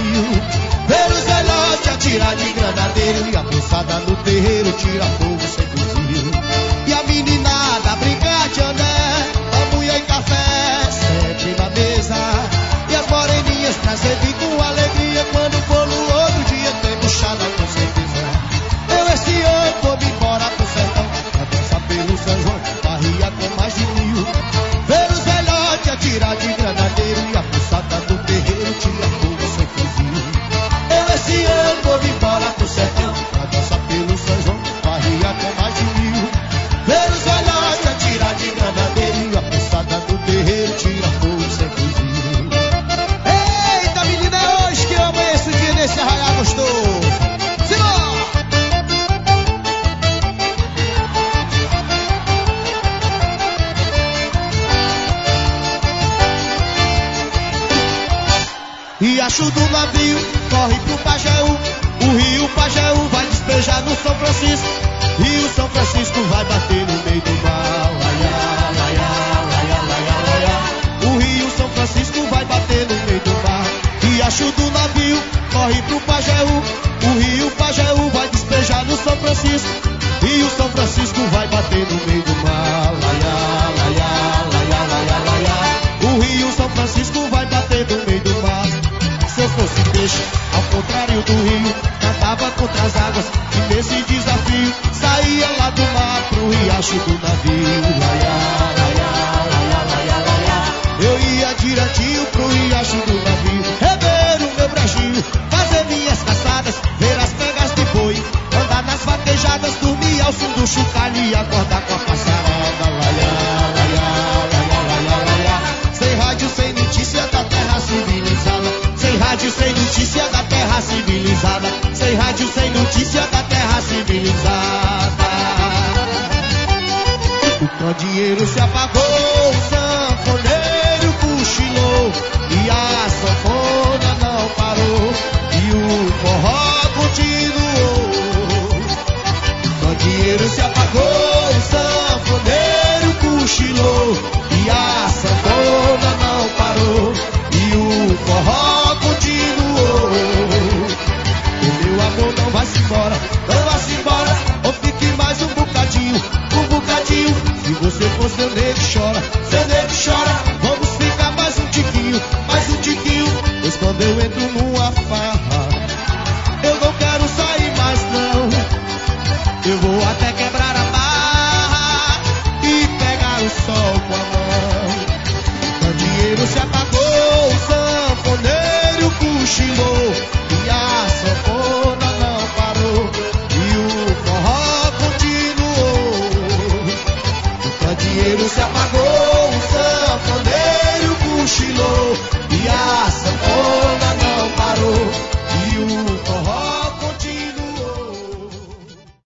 fuzil. Ver os velhotes atirar de granadeiro e a moçada no terreiro tira fogo sem fuzil. E a meninada brincar de ané, a mulher em café sempre na mesa. E as moreninhas pra servir com alegria quando for no outro dia tem buchada com certeza. Eu esse ano vou me embora pro sertão pra dançar pelo São João, barria com mais de 1000. Ver os velhotes atirar de granadeiro e a moçada do terreiro tira fogo sem fuzil. Eu esse ano vou me embora pro sertão pra dançar pelo São João, barria com mais de 1000. Ver os velhotes atirar de granadeiro e a moçada do terreiro tira fogo sem fuzil. Eita menina, é hoje que eu amanheço o dia nesse arraial gostoso. Riacho do navio corre pro Pajeú, o rio Pajeú vai despejar no São Francisco, e o São Francisco vai bater no meio do mar. Laiá, laiá, laiá, laiá, laiá. O rio São Francisco vai bater no meio do mar. Riacho do navio corre pro Pajeú, o rio Pajeú vai despejar no São Francisco, e o São Francisco vai bater no meio do mar. Laiá, laiá, laiá, laiá, laiá. O rio São Francisco vai bater no meio do mar. Se eu fosse peixe, ao contrário do rio, nadava contra as águas e nesse desafio saía lá do mar pro riacho do navio. Laiá, laiá, laiá, laiá, laiá. Eu ia direitinho pro riacho do navio, rever o meu brejinho, fazer minhas caçadas, ver as pegas de boi, andar nas vaquejadas, dormir ao som do chocalho e acordar com a passarada. Laiá, laiá, laiá, laiá, laiá. Sem rádio, sem notícia da terra civilizada. Sem rádio, sem notícia da terra civilizada. Sem rádio, sem notícia da terra civilizada. O dinheiro se apagou,